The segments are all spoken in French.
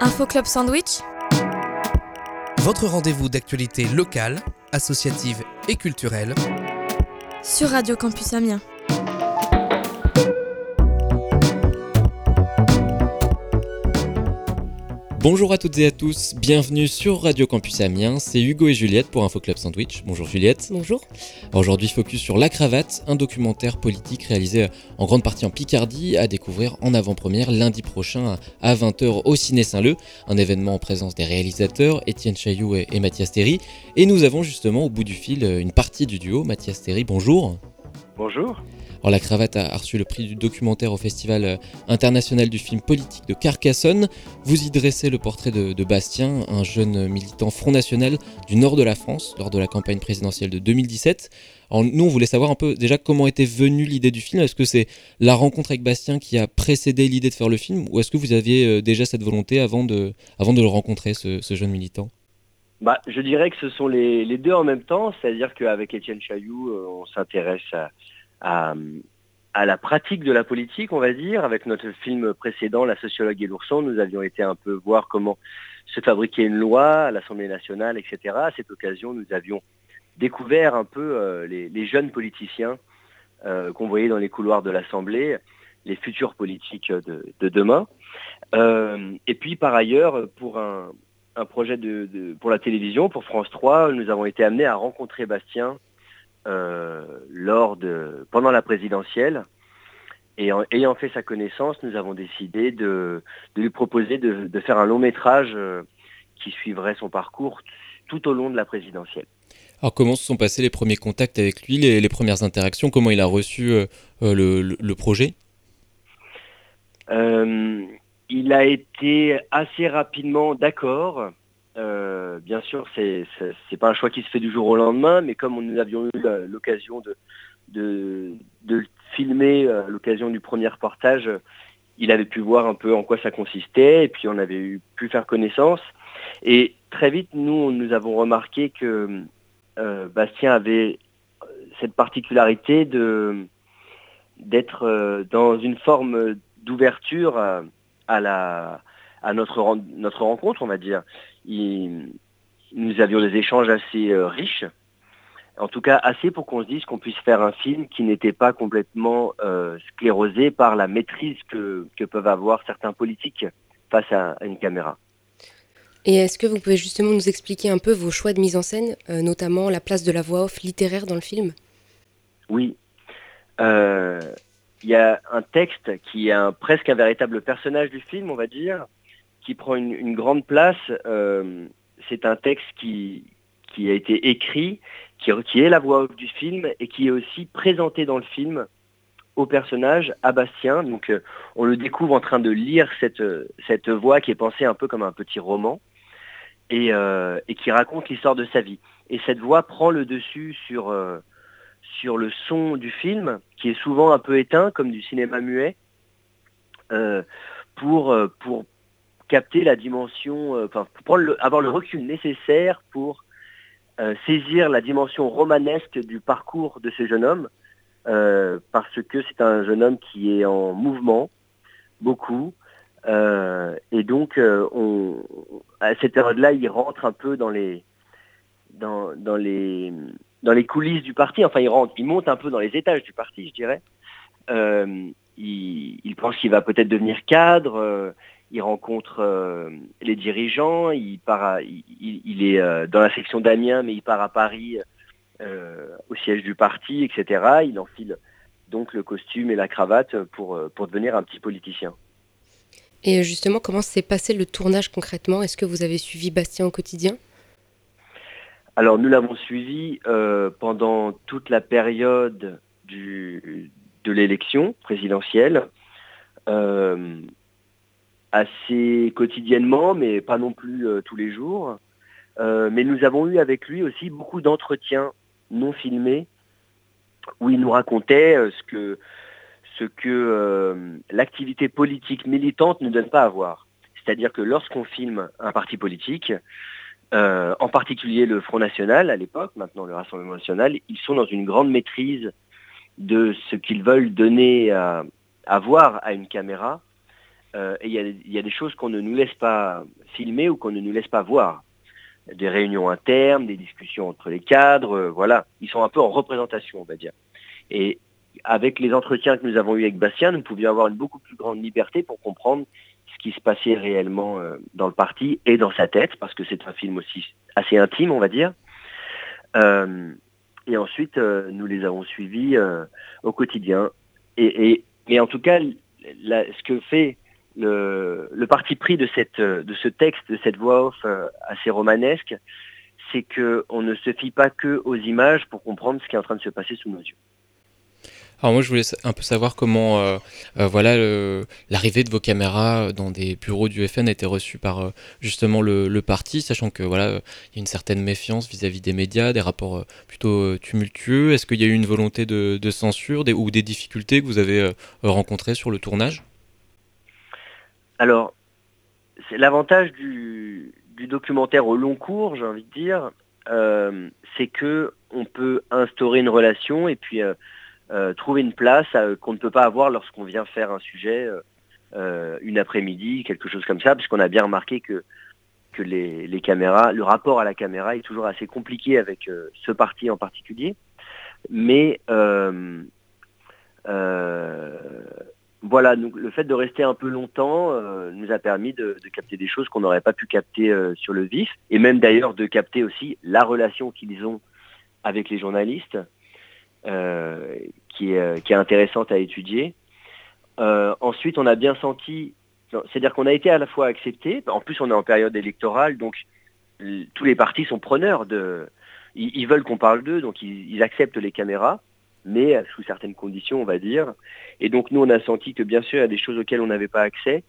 Info Club Sandwich, votre rendez-vous d'actualité locale, associative et culturelle sur Radio Campus Amiens. Bonjour à toutes et à tous, bienvenue sur Radio Campus Amiens, c'est Hugo et Juliette pour Info Club Sandwich. Bonjour Juliette. Bonjour. Aujourd'hui focus sur La Cravate, un documentaire politique réalisé en grande partie en Picardie, à découvrir en avant-première lundi prochain à 20h au Ciné Saint-Leu, un événement en présence des réalisateurs Étienne Chailloux et Mathias Théry. Et nous avons justement au bout du fil une partie du duo. Mathias Théry, bonjour. Bonjour. Alors, La Cravate a reçu le prix du documentaire au Festival international du film politique de Carcassonne. Vous y dressez le portrait de Bastien, un jeune militant Front National du nord de la France lors de la campagne présidentielle de 2017. Alors, nous, on voulait savoir un peu déjà comment était venue l'idée du film. Est-ce que c'est la rencontre avec Bastien qui a précédé l'idée de faire le film, ou est-ce que vous aviez déjà cette volonté avant de le rencontrer, ce jeune militant ? Je dirais que ce sont les deux en même temps, c'est-à-dire qu'avec Étienne Chailloux, on s'intéresse à la pratique de la politique, on va dire. Avec notre film précédent, La sociologue et l'ourson, nous avions été un peu voir comment se fabriquait une loi à l'Assemblée nationale, etc. À cette occasion, nous avions découvert un peu les jeunes politiciens qu'on voyait dans les couloirs de l'Assemblée, les futurs politiques de demain. Et puis, par ailleurs, pour un projet pour la télévision, pour France 3, nous avons été amenés à rencontrer Bastien pendant la présidentielle, et ayant fait sa connaissance, nous avons décidé de lui proposer de faire un long métrage qui suivrait son parcours tout au long de la présidentielle. Alors comment se sont passés les premiers contacts avec lui, les premières interactions, comment il a reçu le projet ? Il a été assez rapidement d'accord. Bien sûr, c'est pas un choix qui se fait du jour au lendemain, mais comme nous avions eu l'occasion de filmer à l'occasion du premier reportage, il avait pu voir un peu en quoi ça consistait, et puis on avait pu faire connaissance. Et très vite, nous avons remarqué que Bastien avait cette particularité d'être dans une forme d'ouverture à notre rencontre, on va dire. Nous avions des échanges assez riches, en tout cas assez pour qu'on se dise qu'on puisse faire un film qui n'était pas complètement sclérosé par la maîtrise que peuvent avoir certains politiques face à une caméra. Et est-ce que vous pouvez justement nous expliquer un peu vos choix de mise en scène, notamment la place de la voix off littéraire dans le film ? Oui. Il y a un texte qui est presque un véritable personnage du film, on va dire, qui prend une grande place. C'est un texte qui a été écrit, qui est la voix off du film et qui est aussi présenté dans le film au personnage, à Bastien. Donc on le découvre en train de lire cette voix qui est pensée un peu comme un petit roman et qui raconte l'histoire de sa vie. Et cette voix prend le dessus sur le son du film, qui est souvent un peu éteint, comme du cinéma muet, pour capter la dimension, pour avoir le recul nécessaire pour saisir la dimension romanesque du parcours de ce jeune homme, parce que c'est un jeune homme qui est en mouvement, beaucoup, et donc à cette période-là, il rentre un peu dans les coulisses du parti. Enfin, il monte un peu dans les étages du parti, je dirais. Il pense qu'il va peut-être devenir cadre. Il rencontre les dirigeants. Il est dans la section d'Amiens, mais il part à Paris au siège du parti, etc. Il enfile donc le costume et la cravate pour devenir un petit politicien. Et justement, comment s'est passé le tournage concrètement ? Est-ce que vous avez suivi Bastien au quotidien ? Alors, nous l'avons suivi pendant toute la période de l'élection présidentielle, assez quotidiennement, mais pas non plus tous les jours. Mais nous avons eu avec lui aussi beaucoup d'entretiens non filmés, où il nous racontait ce que l'activité politique militante ne donne pas à voir. C'est-à-dire que lorsqu'on filme un parti politique, en particulier le Front National à l'époque, maintenant le Rassemblement National, ils sont dans une grande maîtrise de ce qu'ils veulent donner à voir à une caméra, et il y a des choses qu'on ne nous laisse pas filmer ou qu'on ne nous laisse pas voir. Des réunions internes, des discussions entre les cadres, voilà. Ils sont un peu en représentation, on va dire. Et avec les entretiens que nous avons eus avec Bastien, nous pouvions avoir une beaucoup plus grande liberté pour comprendre ce qui se passait réellement dans le parti et dans sa tête, parce que c'est un film aussi assez intime, on va dire. Et ensuite, nous les avons suivis au quotidien. Mais en tout cas, ce que fait le parti pris de ce texte, de cette voix off assez romanesque, c'est qu'on ne se fie pas que aux images pour comprendre ce qui est en train de se passer sous nos yeux. Alors moi je voulais un peu savoir comment voilà l'arrivée de vos caméras dans des bureaux du FN a été reçue par justement le parti, sachant que voilà il y a une certaine méfiance vis-à-vis des médias, des rapports plutôt tumultueux. Est-ce qu'il y a eu une volonté de censure ou des difficultés que vous avez rencontrées sur le tournage? Alors, c'est l'avantage du documentaire au long cours, j'ai envie de dire, c'est que on peut instaurer une relation et puis trouver une place qu'on ne peut pas avoir lorsqu'on vient faire un sujet une après-midi, quelque chose comme ça, puisqu'on a bien remarqué que les caméras, le rapport à la caméra est toujours assez compliqué avec ce parti en particulier. Mais voilà, donc le fait de rester un peu longtemps nous a permis de capter des choses qu'on n'aurait pas pu capter sur le vif, et même d'ailleurs de capter aussi la relation qu'ils ont avec les journalistes, qui est intéressante à étudier. Ensuite, on a bien senti, c'est-à-dire qu'on a été à la fois accepté, en plus on est en période électorale, donc tous les partis sont preneurs ils veulent qu'on parle d'eux, donc ils acceptent les caméras, mais sous certaines conditions, on va dire. Et donc nous, on a senti que bien sûr, il y a des choses auxquelles on n'avait pas accès,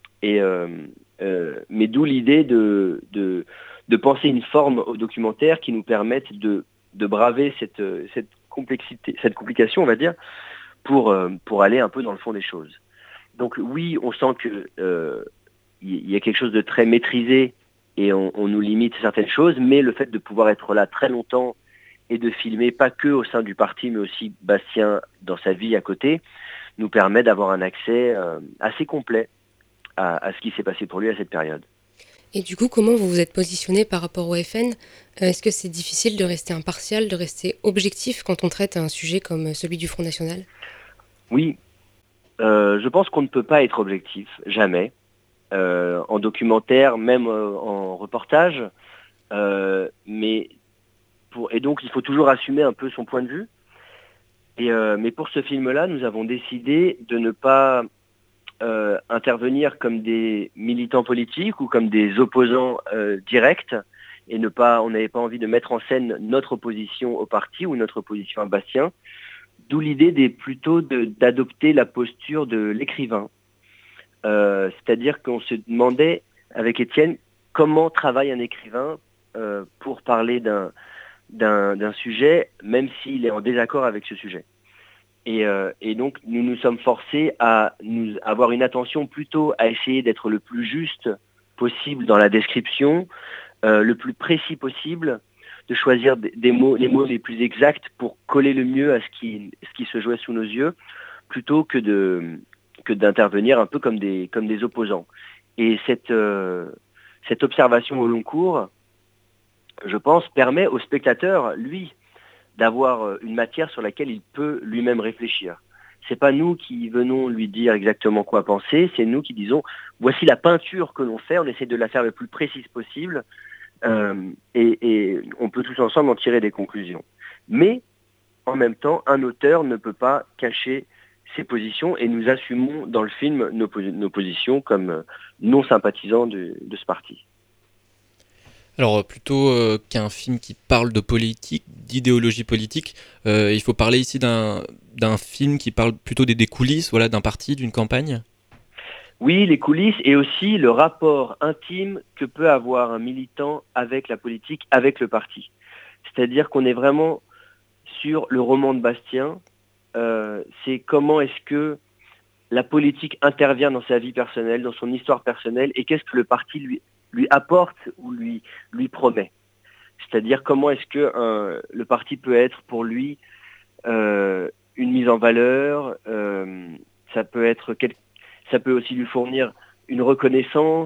mais d'où l'idée de penser une forme au documentaire qui nous permette de braver cette complexité, cette complication, on va dire, pour aller un peu dans le fond des choses. Donc oui, on sent que il y a quelque chose de très maîtrisé et on nous limite certaines choses, mais le fait de pouvoir être là très longtemps et de filmer pas que au sein du parti, mais aussi Bastien dans sa vie à côté, nous permet d'avoir un accès assez complet à ce qui s'est passé pour lui à cette période. Et du coup, comment vous vous êtes positionné par rapport au FN? Est-ce que c'est difficile de rester impartial, de rester objectif quand on traite un sujet comme celui du Front National? Oui, je pense qu'on ne peut pas être objectif, jamais. En documentaire, même en reportage. Et donc, il faut toujours assumer un peu son point de vue. Mais pour ce film-là, nous avons décidé de ne pas intervenir comme des militants politiques ou comme des opposants directs. Et on n'avait pas envie de mettre en scène notre opposition au parti ou notre opposition à Bastien. D'où l'idée plutôt d'adopter la posture de l'écrivain. C'est-à-dire qu'on se demandait avec Étienne comment travaille un écrivain pour parler d'un sujet, même s'il est en désaccord avec ce sujet. Et donc nous nous sommes forcés à avoir une attention plutôt à essayer d'être le plus juste possible dans la description, le plus précis possible, de choisir les mots les plus exacts pour coller le mieux à ce qui se jouait sous nos yeux, plutôt que d'intervenir un peu comme des opposants. Et cette observation au long cours, je pense, permet au spectateur, lui, d'avoir une matière sur laquelle il peut lui-même réfléchir. C'est pas nous qui venons lui dire exactement quoi penser, c'est nous qui disons voici la peinture que l'on fait, on essaie de la faire le plus précise possible, et on peut tous ensemble en tirer des conclusions. Mais en même temps, un auteur ne peut pas cacher ses positions, et nous assumons dans le film nos positions comme non sympathisants de ce parti. Alors plutôt qu'un film qui parle de politique, d'idéologie politique, il faut parler ici d'un film qui parle plutôt des coulisses, voilà, d'un parti, d'une campagne. Oui, les coulisses et aussi le rapport intime que peut avoir un militant avec la politique, avec le parti. C'est-à-dire qu'on est vraiment sur le roman de Bastien. C'est comment est-ce que la politique intervient dans sa vie personnelle, dans son histoire personnelle, et qu'est-ce que le parti lui apporte ou lui promet. C'est-à-dire comment est-ce que le parti peut être pour lui une mise en valeur, ça peut être ça peut aussi lui fournir une reconnaissance.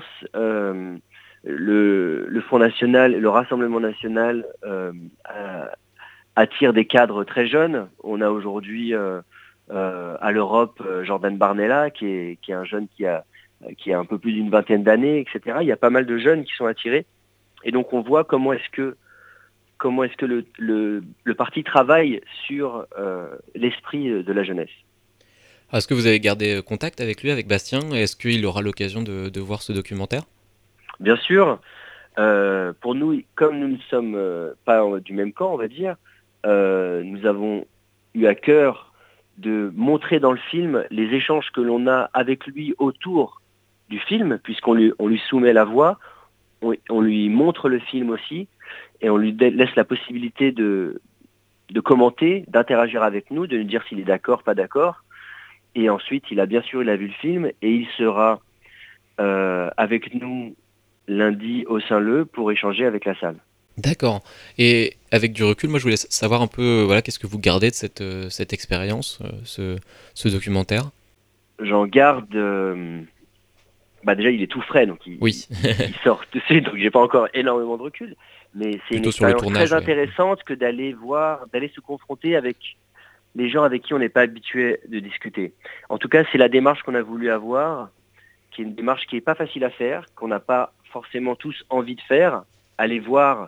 Le Front National, le Rassemblement National attire des cadres très jeunes. On a aujourd'hui à l'Europe Jordan Barnella, qui est un jeune qui a un peu plus d'une vingtaine d'années, etc. Il y a pas mal de jeunes qui sont attirés. Et donc on voit comment est-ce que le parti travaille sur l'esprit de la jeunesse. Est-ce que vous avez gardé contact avec lui, avec Bastien? Est-ce qu'il aura l'occasion de voir ce documentaire? Bien sûr, pour nous, comme nous ne sommes pas du même camp, on va dire, nous avons eu à cœur de montrer dans le film les échanges que l'on a avec lui autour du film, puisqu'on lui soumet la voix, on lui montre le film aussi, et on lui laisse la possibilité de commenter, d'interagir avec nous, de nous dire s'il est d'accord, pas d'accord. Et ensuite, il a vu le film, et il sera avec nous lundi au Saint-Leu pour échanger avec la salle. D'accord. Et avec du recul, moi je voulais savoir un peu, qu'est-ce que vous gardez de cette expérience, ce documentaire? J'en garde... déjà, il est tout frais, donc Oui. il sort tout de suite, donc j'ai pas encore énormément de recul. Mais c'est une expérience très intéressante que d'aller se confronter avec les gens avec qui on n'est pas habitué de discuter. En tout cas, c'est la démarche qu'on a voulu avoir, qui est une démarche qui n'est pas facile à faire, qu'on n'a pas forcément tous envie de faire, aller voir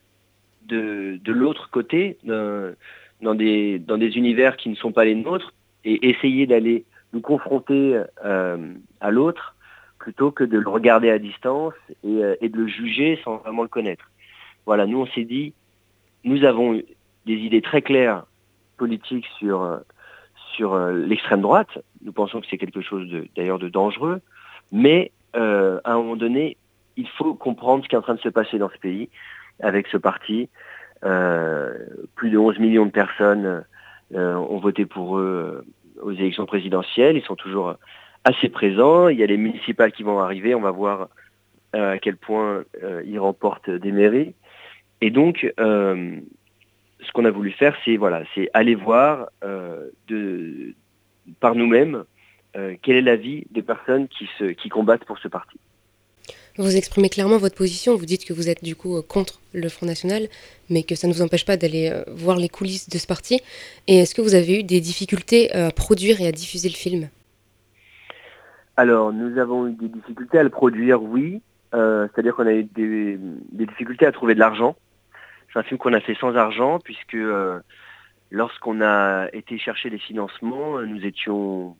de l'autre côté, dans des univers qui ne sont pas les nôtres, et essayer d'aller nous confronter à l'autre, plutôt que de le regarder à distance et de le juger sans vraiment le connaître. Voilà, nous on s'est dit, nous avons des idées très claires politiques sur l'extrême droite. Nous pensons que c'est quelque chose d'ailleurs de dangereux, mais à un moment donné, il faut comprendre ce qui est en train de se passer dans ce pays avec ce parti. Plus de 11 millions de personnes ont voté pour eux aux élections présidentielles. Ils sont toujours assez présents. Il y a les municipales qui vont arriver. On va voir à quel point ils remportent des mairies. Et donc, ce qu'on a voulu faire, c'est aller voir par nous-mêmes quelle est l'avis des personnes qui combattent pour ce parti. Vous exprimez clairement votre position, vous dites que vous êtes du coup contre le Front National, mais que ça ne vous empêche pas d'aller voir les coulisses de ce parti. Et est-ce que vous avez eu des difficultés à produire et à diffuser le film? Alors, nous avons eu des difficultés à le produire, oui. C'est-à-dire qu'on a eu des difficultés à trouver de l'argent. C'est un film qu'on a fait sans argent, puisque lorsqu'on a été chercher des financements, nous étions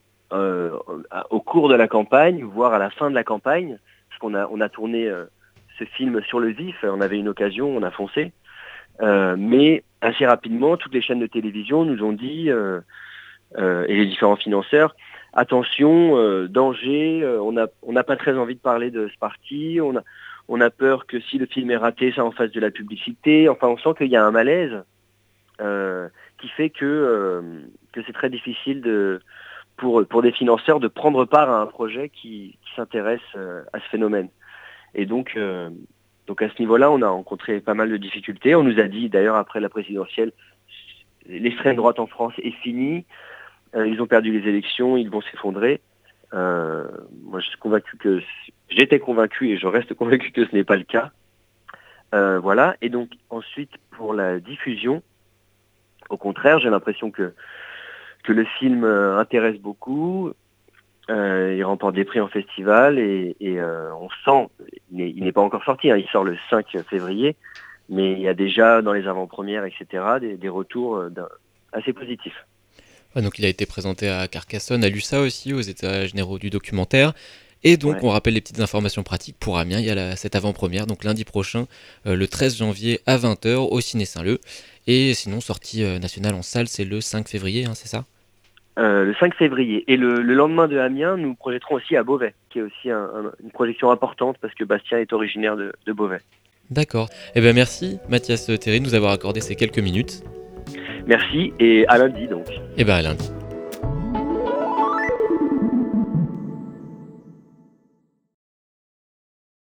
au cours de la campagne, voire à la fin de la campagne, parce qu'on a tourné ce film sur le vif, on avait une occasion, on a foncé. Mais assez rapidement, toutes les chaînes de télévision nous ont dit, et les différents financeurs, attention, danger, on n'a pas très envie de parler de ce parti, on a peur que si le film est raté, ça en fasse de la publicité. Enfin, on sent qu'il y a un malaise qui fait que c'est très difficile pour des financeurs de prendre part à un projet qui s'intéresse à ce phénomène. Et donc à ce niveau-là, on a rencontré pas mal de difficultés. On nous a dit, d'ailleurs, après la présidentielle, l'extrême droite en France est finie. Ils ont perdu les élections, ils vont s'effondrer. Moi, j'étais convaincu et je reste convaincu que ce n'est pas le cas. Voilà. Et donc, ensuite, pour la diffusion, au contraire, j'ai l'impression que le film intéresse beaucoup. Il remporte des prix en festival et on sent, il n'est pas encore sorti, il sort le 5 février, mais il y a déjà dans les avant-premières, etc., des retours assez positifs. Donc il a été présenté à Carcassonne, à l'USA aussi, aux États généraux du documentaire. Et donc on rappelle les petites informations pratiques pour Amiens, il y a cette avant-première, donc lundi prochain, le 13 janvier à 20h au Ciné Saint-Leu. Et sinon, sortie nationale en salle, c'est le 5 février, c'est ça ? Le 5 février. Et le lendemain de Amiens, nous projetterons aussi à Beauvais, qui est aussi une projection importante parce que Bastien est originaire de Beauvais. D'accord. Eh bien merci Mathias Théry de nous avoir accordé ces quelques minutes. Merci et à lundi donc. Et à lundi.